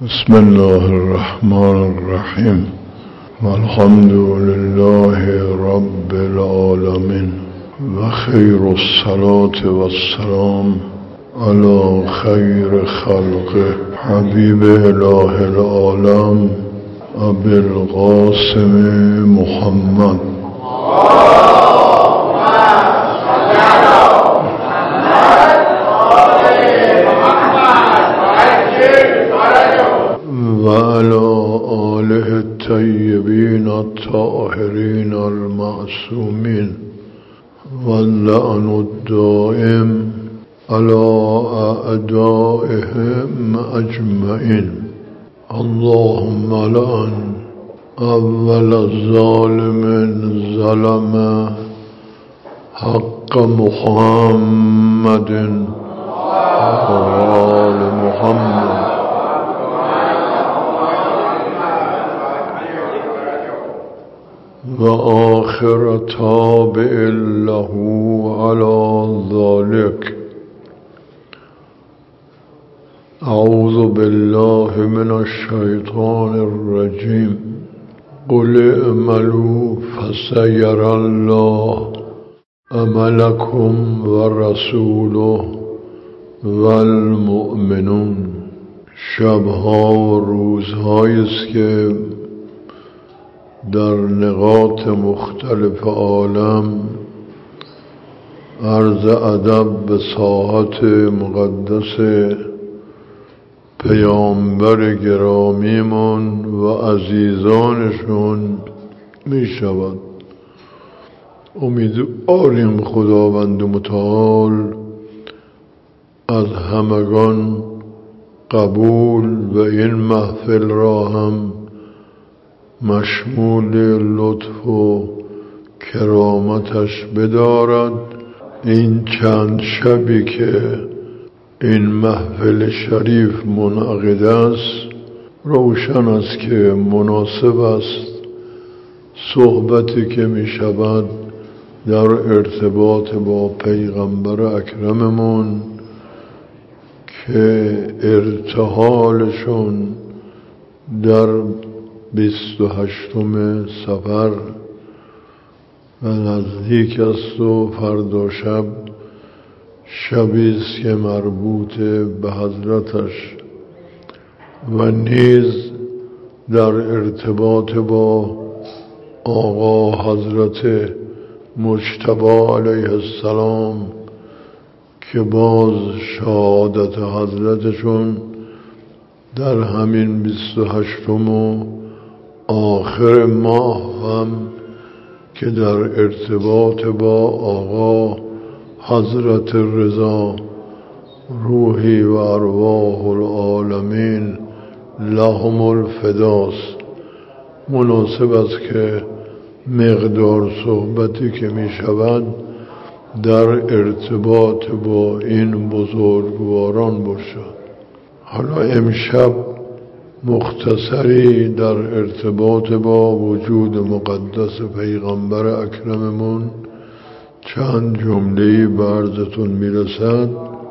بسم الله الرحمن الرحیم والحمد لله رب العالمین و خیر الصلاة والسلام علی خیر خلقه حبیب اله العالم ابی القاسم محمد و علی آله الطیبین الطاهرین المعصومین واللعن الدائم علی اعدائهم اجمعین. اللهم لعن اول ظالم ظلم حق محمد و آل محمد و آخر تابع له على ذلك. اعوذ بالله من الشیطان الرجیم. قل اعملوا فسيرى الله عملكم ورسوله والمؤمنون. شبها و روزهایی است که در نقاط مختلف عالم عرض ادب به ساحت مقدس پیامبر گرامیمون و عزیزانشون می شود. امیدواریم خداوند متعال از همگان قبول و این محفل را هم مشمول لطف و کرامتش بدارد. این چند شبی که این محفل شریف منعقد است روشن است که مناسب است صحبتی که می شود در ارتباط با پیغمبر اکرممون که ارتحالشون در 28 صفر و نزدیک است و فردا شب شبی است که مربوط به حضرتش و نیز در ارتباط با آقا حضرت مجتبی علیه السلام که باز شهادت حضرتشون در همین 28 آخر ماه هم که در ارتباط با آقا حضرت رضا روحی و ارواح العالمین لهم الفداس مناسب است که مقدار صحبتی که می شود در ارتباط با این بزرگواران باشد. حالا امشب مختصری در ارتباط با وجود مقدس پیغمبر اکرممون چند جمله‌ای به عرضتون میرسد.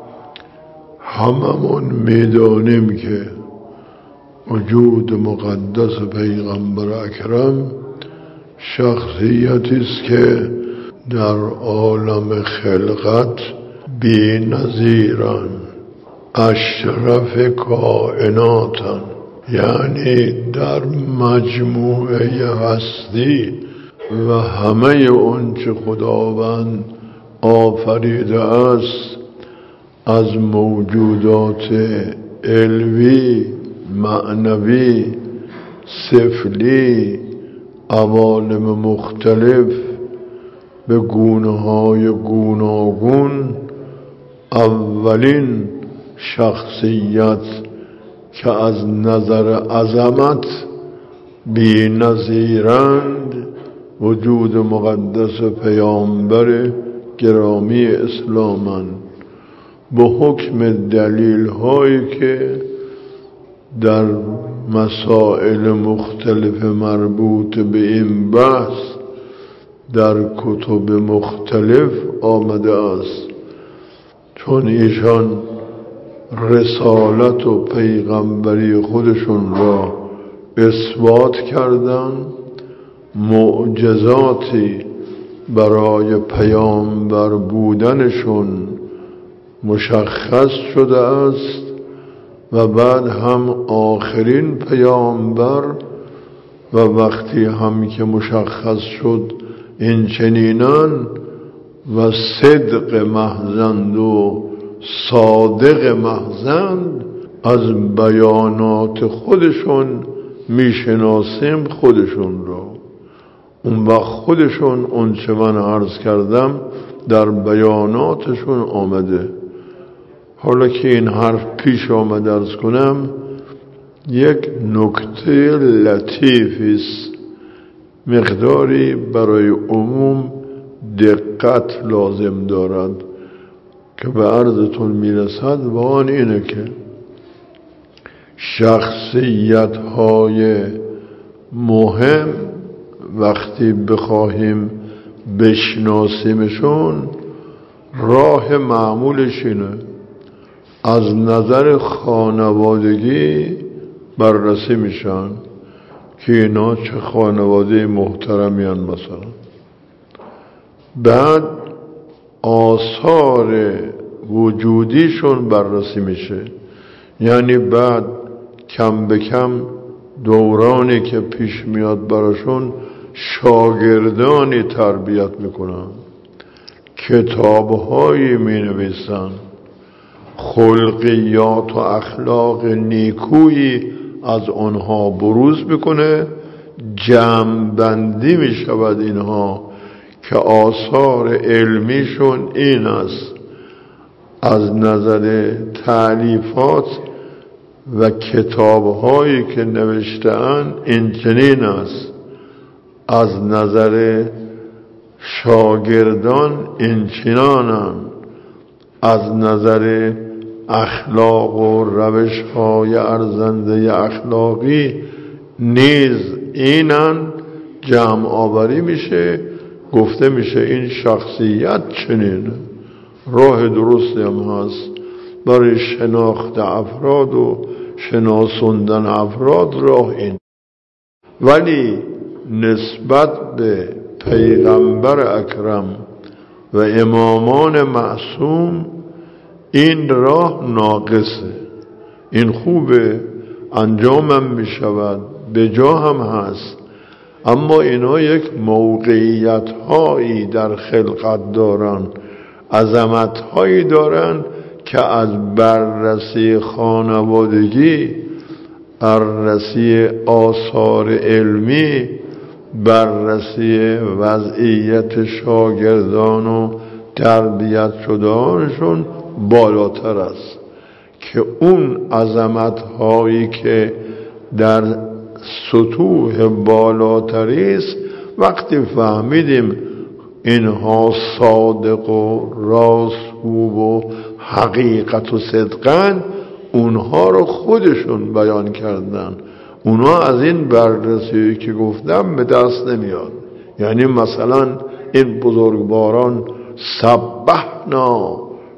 هممون میدانیم که وجود مقدس پیغمبر اکرم شخصیتی است که در عالم خلقت بی نظیرن، اشرف کائناتن، یعنی در مجموعه هستی و همه اون چه خداوند آفریده است از موجودات علوی، معنوی، سفلی، عوالم مختلف به گونه‌های گوناگون اولین شخصیت که از نظر عظمت بی نظیرند وجود مقدس پیامبر گرامی اسلامند. به حکم دلیل هایی که در مسائل مختلف مربوط به این بحث در کتب مختلف آمده است، چون ایشان رسالت و پیغمبری خودشون را اثبات کردن، معجزاتی برای پیامبر بودنشون مشخص شده است و بعد هم آخرین پیامبر و وقتی هم که مشخص شد این چنینان و صدق محضند و صادق محضند، از بیانات خودشون میشناسیم خودشون را. اون وقت خودشون اون چه من عرض کردم در بیاناتشون آمده. حالا که این حرف پیش آمد عرض کنم، یک نکته لطیفی است، مقداری برای عموم دقت لازم دارد که به عرضتون میرسد و آن اینه که شخصیت های مهم وقتی بخواهیم بشناسیمشون، راه معمولش اینه از نظر خانوادگی بررسی میشن که اینا چه خانواده محترمی هن مثلا. بعد آثار وجودیشون بررسی میشه، یعنی بعد کم به کم دورانی که پیش میاد براشون شاگردانی تربیت میکنن، کتابهایی مینویسن، خلقیات و اخلاق نیکویی از آنها بروز میکنه، جمع‌بندی میشود اینها که آثار علمیشون این است. از نظر تألیفات و کتابهایی که نوشته‌اند این چنین است، از نظر شاگردان این چنانند، از نظر اخلاق و روش‌های ارزنده اخلاقی نیز اینن. جمع آوری میشه، گفته میشه این شخصیت چنینه. راه درستی هم هست برای شناخت افراد و شناسوندن افراد، راه این. ولی نسبت به پیغمبر اکرم و امامان معصوم این راه ناقصه. این خوبه، انجامم میشود، به جا هم هست، اما اینا یک موقعیت هایی در خلقت دارن، عظمت هایی دارن که از بررسی خانوادگی، بررسی آثار علمی، بررسی وضعیت شاگردان و تربیت شدهانشون بالاتر است، که اون عظمت هایی که در سطوح بالاتری است وقتی فهمیدیم اینها صادق و راستگو و حقیقت و صدقن، اونها رو خودشون بیان کردن. اونها از این بررسی که گفتم به دست نمیاد. یعنی مثلا این بزرگواران سبحنا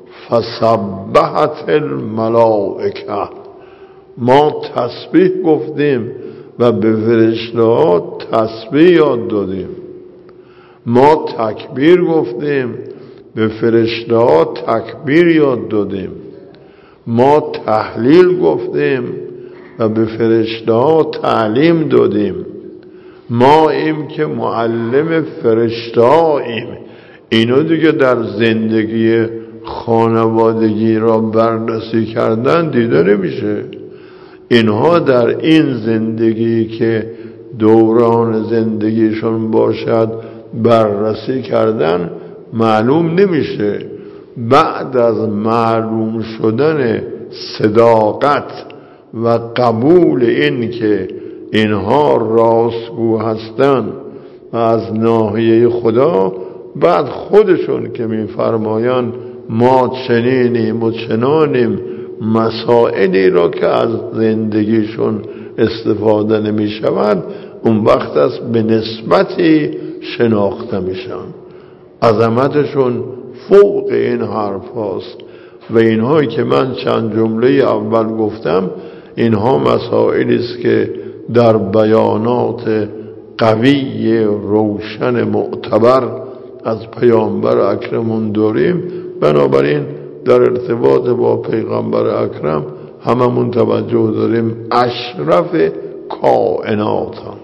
فسبحت الملائکه، ما تسبیح گفتیم و به فرشته ها تسبیح یاد دادیم، ما تکبیر گفتیم به فرشته ها تکبیر یاد دادیم، ما تحلیل گفتیم و به فرشته ها تعلیم دادیم، ما ایم که معلم فرشته ها ایم. اینو دیگه در زندگی خانوادگی را بررسی کردن دیده نمیشه. اینها در این زندگی که دوران زندگیشون باشد بررسی کردن معلوم نمیشه. بعد از معلوم شدن صداقت و قبول این که اینها راستگو هستند و از ناحیه خدا، بعد خودشون که میفرمایند ما چنینیم و چنانیم، مسائلی را که از زندگیشون استفاده نمی شود، اون وقت است به نسبتی شناخته میشن. عظمتشون فوق این حرف هاست. و اینهایی که من چند جمله اول گفتم اینها مسائلی است که در بیانات قوی روشن معتبر از پیامبر اکرمون داریم. بنابراین در ارتباط با پیغمبر اکرم هممون توجه داریم اشرف کائناتان،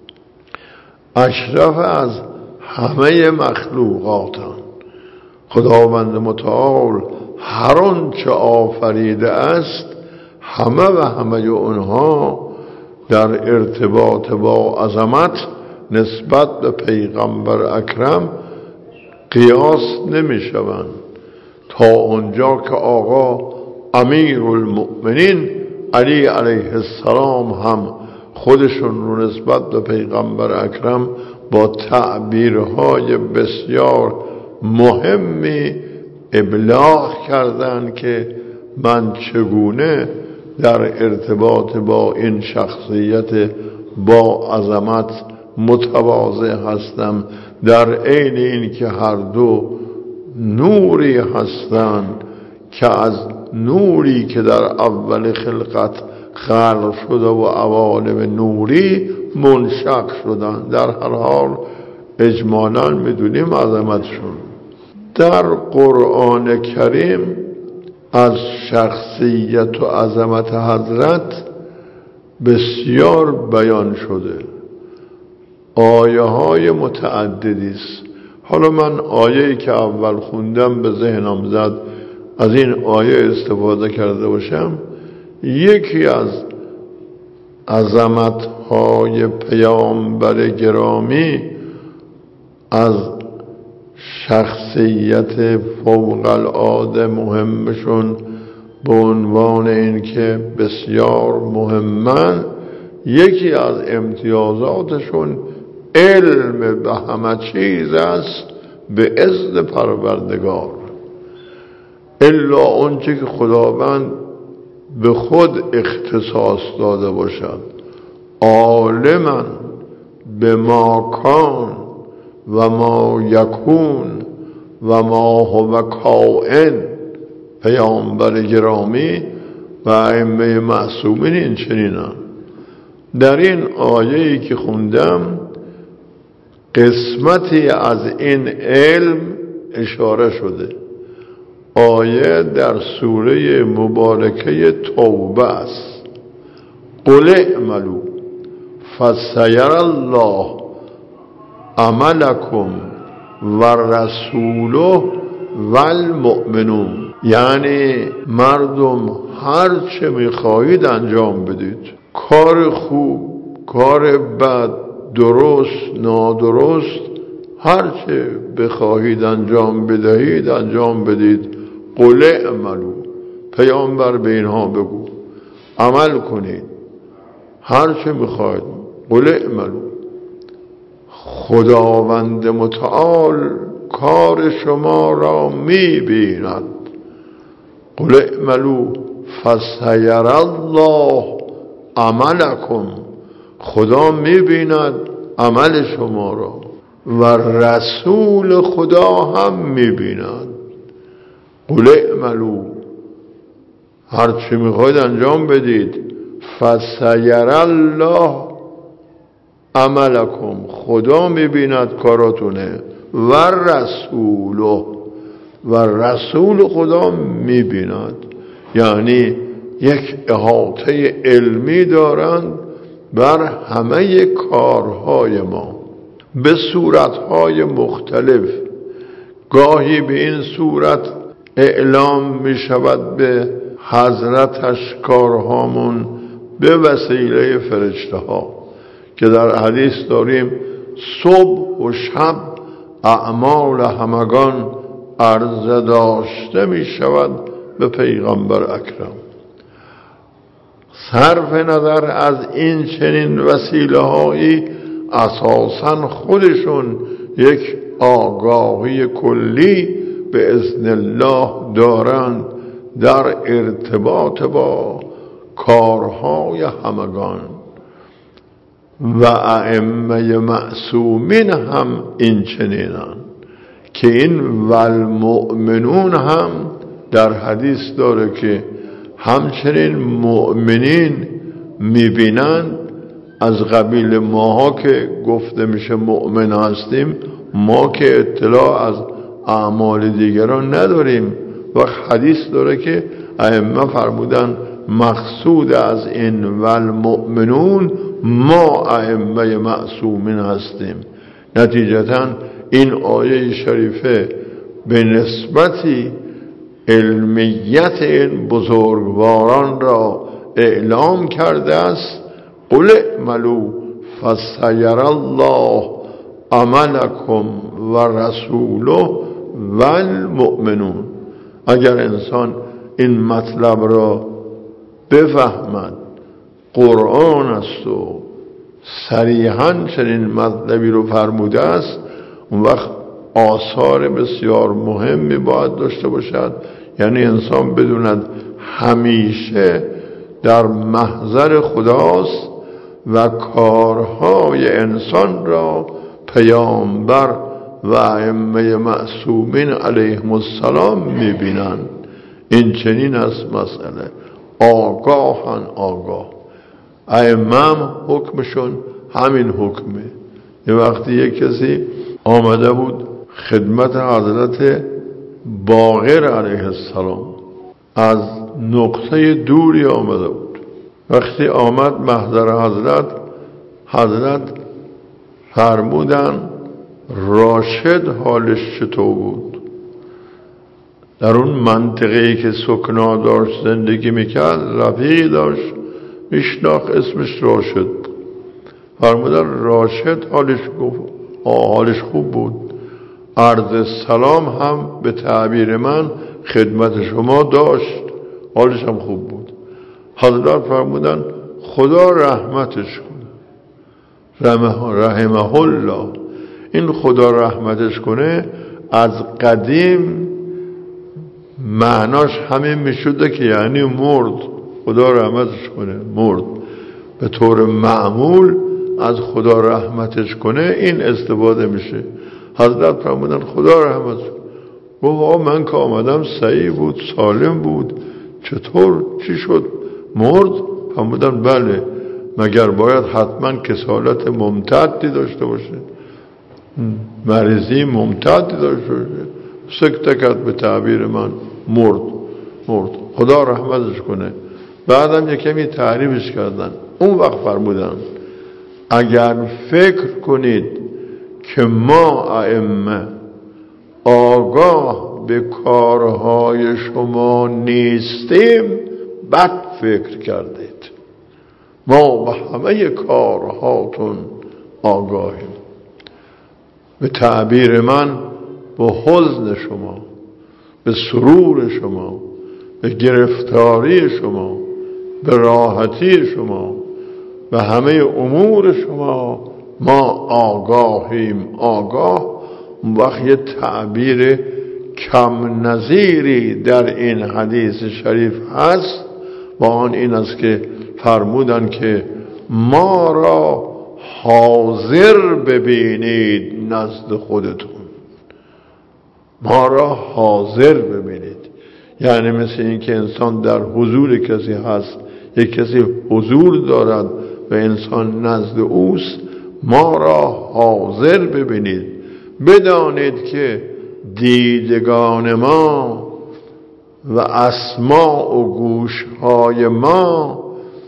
اشرف از همه مخلوقاتان. خداوند متعال هر آنچه آفریده است همه و همه اونها در ارتباط با عظمت نسبت به پیغمبر اکرم قیاس نمی شوند، تا اونجا که آقا امیر المؤمنین علی علیه السلام هم خودشون رو نسبت به پیغمبر اکرم با تعبیرهای بسیار مهمی ابلاغ کردند که من چگونه در ارتباط با این شخصیت با عظمت متواضع هستم، در عین این که هر دو نوری هستند که از نوری که در اول خلقت خلق شده و عوالم نوری منشق شدن. در هر حال اجمالاً میدونیم عظمتشون. در قرآن کریم از شخصیت و عظمت حضرت بسیار بیان شده، آیه های متعددی است. حالا من آیه‌ای که اول خوندم به ذهنم زد از این آیه استفاده کرده باشم. یکی از عظمت‌های پیامبر گرامی از شخصیت فوق العاده مهمشون به عنوان این که بسیار مهمن، یکی از امتیازاتشون علم به همه چیز است به اذن پروردگار، الا اونچه که خداوند به خود اختصاص داده باشد. عالما به ما کان و ما یکون و ما هو کائن. پیامبر گرامی و ائمه معصومین این چنینن. در این آیه‌ای که خوندم قسمتی از این علم اشاره شده. آیه در سوره مبارکه توبه است. قل اعملوا فسیر الله عملکم و رسوله و المؤمنون. یعنی مردم هر چه میخواهید انجام بدید، کار خوب، کار بد، درست، نادرست، هر چه بخواهید انجام بدهید انجام بدید. قل اعملوا، پیامبر به اینها بگو عمل کنید هر چه میخواهید. قل اعملوا، خداوند متعال کار شما را میبیند. قل اعملوا فسیر الله عملکم، خدا میبیند عمل شما را و رسول خدا هم میبیند. قل اعملوا، هر چی میخواید انجام بدید. فسیر الله عملکم، خدا میبیند کاراتونه. و رسوله، و رسول خدا میبیند. یعنی یک احاطه علمی دارند بر همه کارهای ما به صورتهای مختلف. گاهی به این صورت اعلام می شود به حضرتش کارهامون به وسیله فرشته ها که در حدیث داریم صبح و شب اعمال همگان عرضه داشته می شود به پیغمبر اکرم. صرف نظر از این چنین وسیله هایی اساساً خودشون یک آگاهی کلی به اذن الله دارند در ارتباط با کارهای همگان. و ائمه معصومین هم این چنینند که این والمؤمنون هم در حدیث داره که همچنین مؤمنین میبینند از قبیل ماها که گفته میشه مؤمن هستیم، ما که اطلاع از اعمال دیگران نداریم. وقت حدیث داره که ائمه فرمودن مقصود از این والمؤمنون ما ائمه معصومین هستیم. نتیجتا این آیه شریفه به نسبتی علمیت این بزرگواران را اعلام کرده است. قل اعملوا فسیر الله عملکم و رسوله والمؤمنون. اگر انسان این مطلب را بفهمد، قرآن است و صریحاً چنین مطلبی رو فرموده است، اون وقت آثار بسیار مهمی باید داشته باشد. یعنی انسان بدوند همیشه در محضر خداست و کارهای انسان را پیامبر و ائمه معصومین علیهم السلام میبینند. این چنین است مسئله. آگاهن آگاه. ائمه حکمشون همین حکمه. یه وقتی یک کسی آمده بود خدمت حضرت باقر علیه السلام، از نقطه دوری آمده بود. وقتی آمد محضر حضرت فرمودن راشد حالش چطور بود؟ در اون منطقه‌ای که سکنا داشت زندگی میکرد رفیقی داشت میشناخت اسمش راشد بود. فرمودن راشد حالش خوب بود. عرض سلام هم به تعبیر من خدمت شما داشت، حالش هم خوب بود. حضرت فرمودن خدا رحمتش کنه، رحمه الله. این خدا رحمتش کنه از قدیم معناش همین میشده که یعنی مرد. خدا رحمتش کنه مرد. به طور معمول از خدا رحمتش کنه این استفاده میشه. حضرت فرمودن خدا رحمتش کنه. گفت من که آمدم صحیح بود، سالم بود، چطور چی شد؟ مرد؟ فرمودن بله. مگر باید حتما کسالت ممتدی داشته باشه، مریضی ممتدی داشته باشه؟ سکته کرد به تعبیر من، مرد. خدا رحمتش کنه. بعدم یک کمی تعریفش کردن. اون وقت فرمودن اگر فکر کنید که ما ائمه آگاه به کارهای شما نیستیم، بد فکر کردید. ما به همه کارهاتون آگاهیم. به تعبیر من به حزن شما، به سرور شما، به گرفتاری شما، به راحتی شما، به همه امور شما ما آگاهیم. آگاه اون وقت یه تعبیر کم نظیری در این حدیث شریف هست، با آن این است که فرمودن که ما را حاضر ببینید نزد خودتون. ما را حاضر ببینید یعنی مثل این که انسان در حضور کسی هست، یک کسی حضور دارد و انسان نزد اوست. ما را حاضر ببینید، بدانید که دیدگان ما و اسماع و گوشهای ما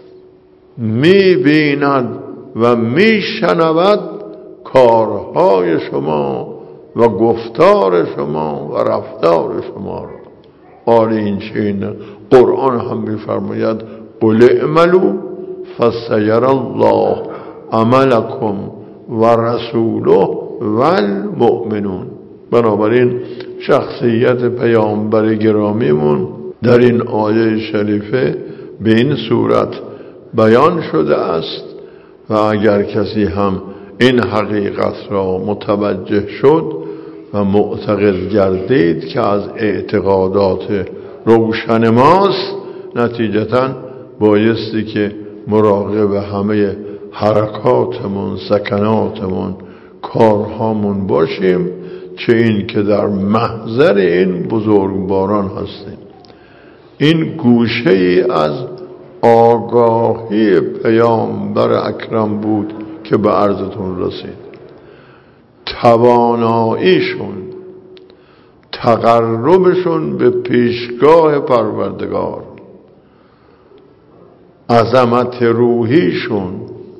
می‌بیند و میشنود کارهای شما و گفتار شما و رفتار شما را. آره این چین قرآن هم می‌فرماید قل اعملوا فسیر الله عملکم و رسوله والمؤمنون. بنابراین شخصیت پیامبر گرامیمون در این آیه شریفه به این صورت بیان شده است و اگر کسی هم این حقیقت را متوجه شد و معتقد گردید که از اعتقادات روشن ماست، نتیجتاً بایستی که مراقب همه حرکاتمون، سکناتمون، کارهامون باشیم، چه این که در محضر این بزرگواران هستیم. این گوشه ای از آگاهی پیامبر اکرم بود که به عرضتون رسید. تواناییشون، تقربشون به پیشگاه پروردگار، عظمت روحیشون،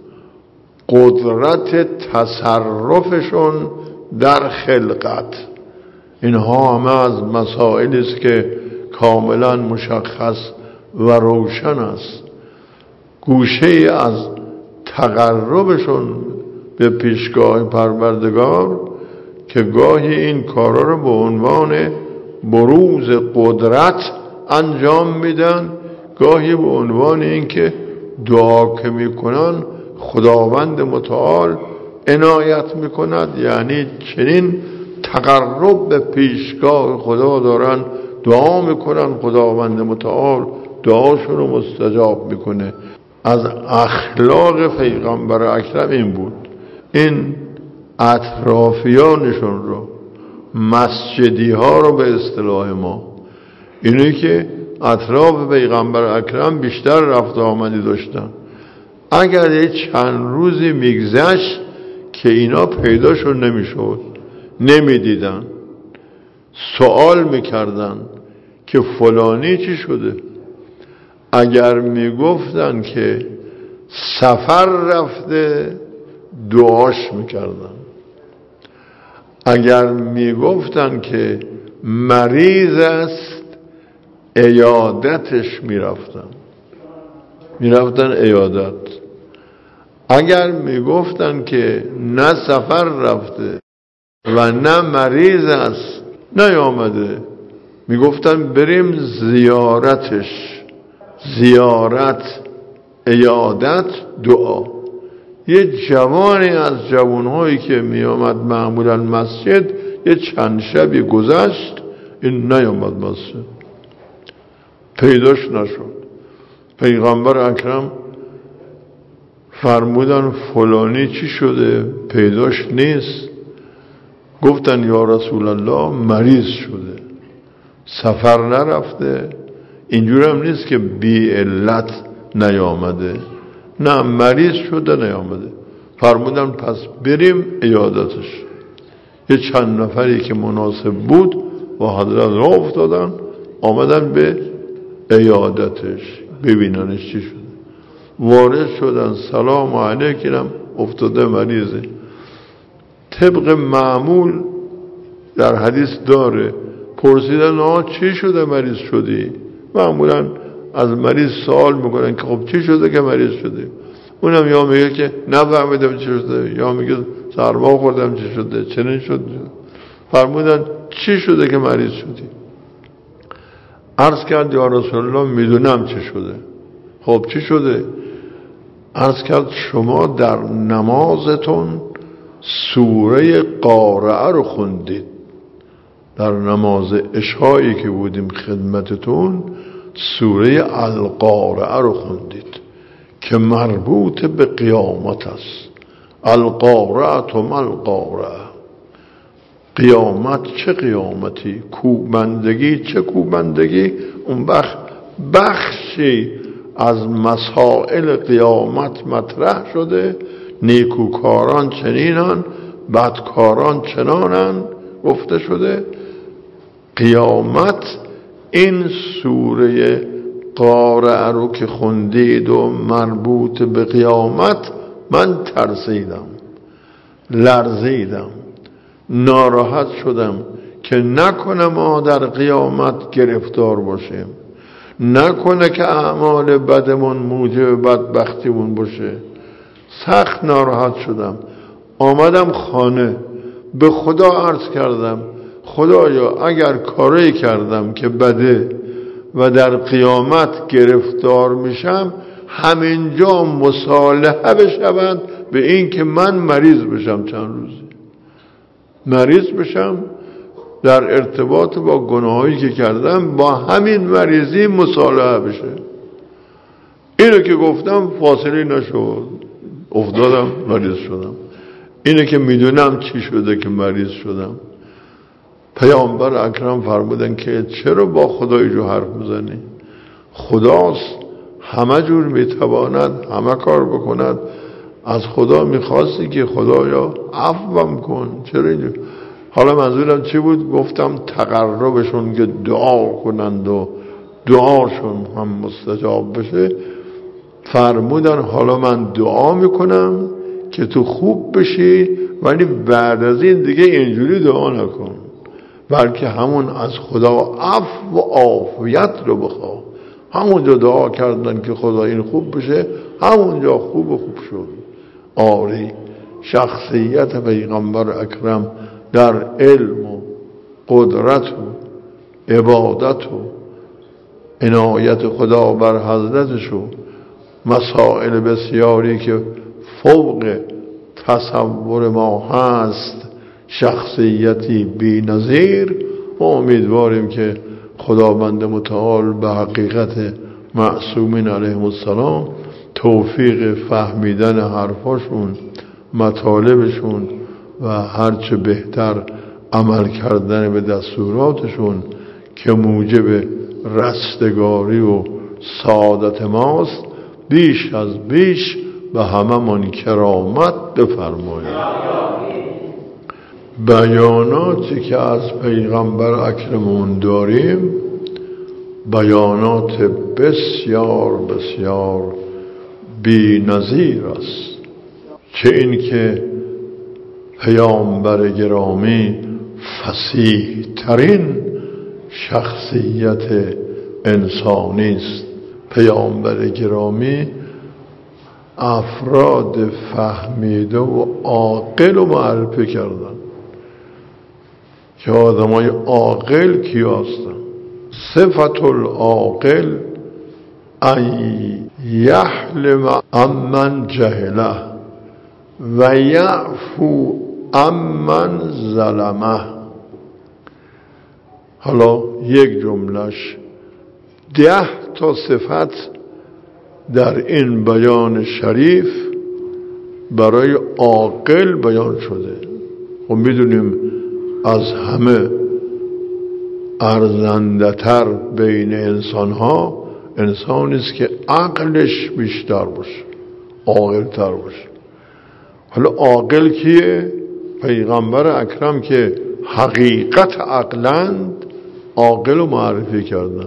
قدرت تصرفشون در خلقت، اینها همه از مسائلی است که کاملا مشخص و روشن است. گوشه از تقربشون به پیشگاه پروردگار که گاهی این کارا رو به عنوان بروز قدرت انجام میدن، گاهی به عنوان این که دعا که میکنن خداوند متعال عنایت میکند، یعنی چنین تقرب به پیشگاه خدا دارن دعا میکنن، خداوند متعال دعاشون رو مستجاب میکنه. از اخلاق پیغمبر اکرم این بود. این اطرافیانشون رو، مسجدی ها رو به اصطلاح ما، اینه که اطراف پیغمبر اکرم بیشتر رفت آمدی داشتن، اگر یه چند روزی میگذشت که اینا پیداشون نمیشد، نمیدیدن، سوال میکردن که فلانی چی شده. اگر میگفتن که سفر رفته دعاش میکردن، اگر میگفتن که مریض است عیادتش میرفتن عیادت. اگر میگفتن که نه سفر رفته و نه مریض است نیامده، میگفتن بریم زیارتش، زیارت، عیادت، دعا. یه جوانی از جوانهایی که میامد معمولا مسجد یه چند شبی گذشت این نیامد مسجد، پیداش نشد. پیغمبر اکرم فرمودن فلانی چی شده؟ پیداش نیست. گفتن یا رسول الله مریض شده، سفر نرفته. اینجور هم نیست که بی علت نیامده، نه مریض شده نیامده. فرمودن پس بریم عیادتش. یه چند نفری که مناسب بود و حضرت را افتادن، آمدن به عیادتش ببیننش چی شده. وارد شدن، سلام علیکم، افتاده مریضه. طبق معمول در حدیث داره، پرسیدن چی شده مریض شدی؟ معمولا از مریض سوال میکنن که خب چی شده که مریض شده؟ اونم یا میگه که نفهمیدم چی شده، یا میگه سرما خوردم چی شده، چنین شد. فرمودن چی شده که مریض شدی؟ عرض کرد یا رسول الله میدونم چی شده. خب چی شده؟ عرض کرد شما در نمازتون سوره قارعه رو خوندید. در نماز عشایی که بودیم خدمتتون سوره القارعه رو خوندید که مربوط به قیامت است. القارعه ما القارعه، قیامت چه قیامتی، کوبندگی چه کوبندگی. اون بخشی از مسائل قیامت مطرح شده. نیکوکاران چنینان، بدکاران چنانن گفته شده. قیامت، این سوره قارعه رو که خوندید و مربوط به قیامت، من ترسیدم، لرزیدم، ناراحت شدم که نکنه ما در قیامت گرفتار باشیم، نکنه که اعمال بدمون موجب بدبختیمون باشه. سخت ناراحت شدم. آمدم خانه، به خدا عرض کردم خدایا اگر کاری کردم که بده و در قیامت گرفتار میشم، همینجا مصالحه بشوند به این که من مریض بشم، چند روزی مریض بشم، در ارتباط با گناهایی که کردم با همین مریضی مصالحه بشه. اینو که گفتم فاصله نشد، افتادم مریض شدم. اینه که میدونم چی شده که مریض شدم. پیامبر اکرم فرمودن که چرا با خدای جو حرف میزنی؟ خداست، همه جور میتواند همه کار بکند. از خدا میخواستی که خدایا عفوم کن. چرا اینجور؟ حالا منظورم چی بود؟ گفتم تقربشون که دعا کنند و دعاشون هم مستجاب بشه. فرمودن حالا من دعا میکنم که تو خوب بشی، ولی بعد از این دیگه اینجوری دعا نکن، بلکه همون از خدا عفو و عافیت رو بخواه. همونجا دعا کردن که خدا این خوب بشه، همونجا خوب شد. آری شخصیت پیغمبر اکرم در علم و قدرت و عبادت و عنایت خدا بر حضرتش و مسائل بسیاری که فوق تصور ما هست، شخصیتی بی نظیر. و امیدواریم که خداوند متعال به حقیقت معصومین علیهم السلام توفیق فهمیدن حرفاشون، مطالبشون و هرچه بهتر عمل کردن به دستوراتشون که موجب رستگاری و سعادت ماست، بیش از بیش به همه من کرامت بفرمایید. بیاناتی که از پیغمبر اکرمون داریم بیانات بسیار بسیار بی نظیر است. چه این که پیامبر گرامی فصیح ترین شخصیت انسانی است. پیامبر گرامی افراد فهمیده و عاقل و معرفی کردن که آدمای عاقل کیا هستن. صفت العاقل ان یحلم عمن جهله و یعفو عمن ظلمه. حالا یک جملش 10 تا صفت در این بیان شریف برای عاقل بیان شده. و میدونیم از همه ارزنده‌تر بین انسان‌ها انسانی است که عقلش بیشتر باشه، عاقل‌تر باشه. حالا عاقل کیه؟ پیغمبر اکرم که حقیقت عقلند، عاقل رو معرفی کردن.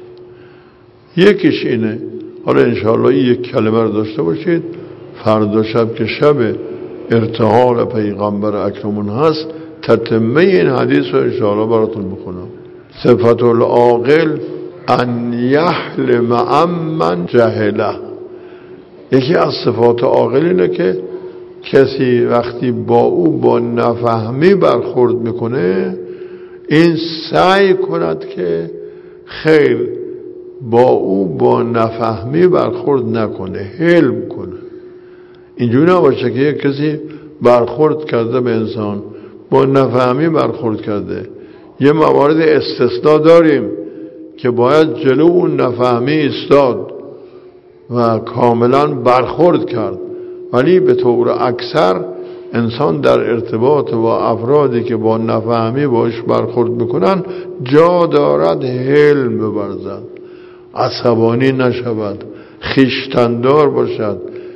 یکیش اینه. حالا انشاءالله یک کلمه رو داشته باشید، فردا شب که شب ارتحال پیغمبر اکرمون هست تتمه این حدیث رو انشاءالله براتون بخونم. صفت العاقل ان یحلم عمن جهله. یکی از صفات عاقل اینه که کسی وقتی با او با نفهمی برخورد میکنه این سعی کند که خیر با او با نفهمی برخورد نکنه، حلم کنه. اینجوری نباشه که یک کسی برخورد کرده به انسان با نفهمی برخورد کرده. یه موارد استثناء داریم که باید جلو اون نفهمی ایستاد و کاملا برخورد کرد، ولی به طور اکثر انسان در ارتباط با افرادی که با نفهمی باش برخورد میکنن جا دارد حلم ببرزد، عصبانی نشود، خویشتن‌دار باشد،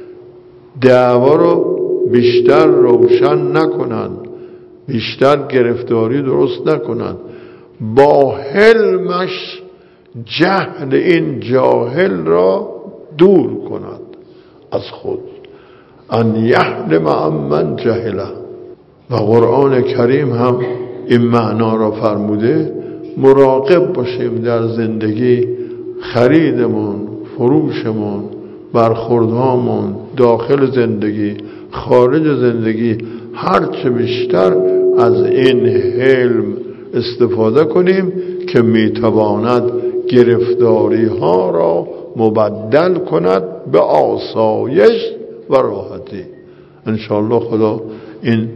دعوا رو بیشتر روشن نکنند، بیشتر گرفتاری درست نکنند، با حلمش جهل این جاهل را دور کند از خود. ان یحلم عمن جهله. و قرآن کریم هم این معنا را فرموده. مراقب باشیم در زندگی، خریدمون، فروشمون، برخوردهامون، داخل زندگی، خارج زندگی، هرچه بیشتر از این حلم استفاده کنیم که میتواند گرفتاری ها را مبدل کند به آسایش و راحتی. انشاءالله خدا این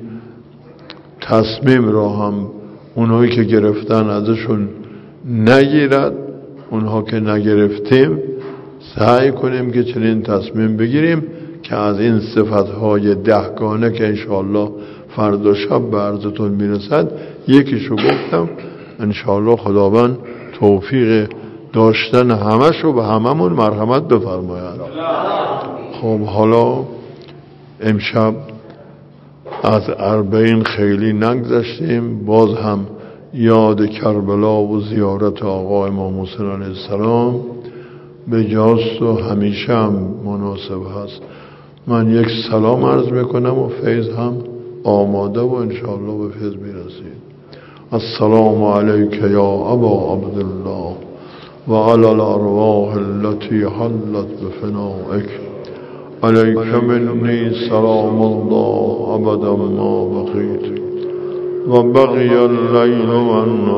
تصمیم را هم اونهایی که گرفتن ازشون نگیرد. اونها که نگرفتیم سعی کنیم که چنین تصمیم بگیریم که از این صفتهای 10 گانه که انشاءالله فردا شب به عرضتون میرسد یکیشو گفتم. انشاءالله خداوند توفیق داشتن همشو به هممون مرحمت بفرماید. خب حالا امشب از اربعین خیلی نگذشتیم، باز هم یاد کربلا و زیارت آقا امام حسین علیه السلام به جاست و همیشه هم مناسب هست. من یک سلام عرض میکنم و فیض هم آماده و انشاءالله به فیض میرسید. السلام علیک یا ابا عبدالله و علی الارواح التي حلت بفنائک، علیک منی سلام الله ابدا ما بقیت و بقی اللیل و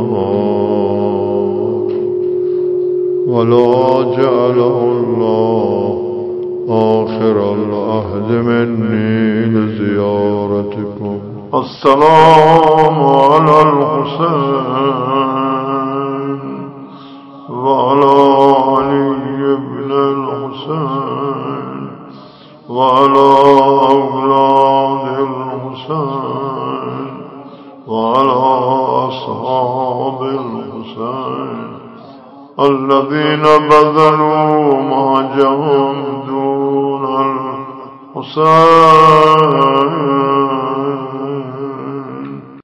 النهار ولا جعله الله آخر العهد منی لزیارتکم. السلام علی الحسین و علی علی ابن الحسین و علی اولاد الحسین و علی اصحاب الحسین الذين بذلوا مهجهم دون الحسين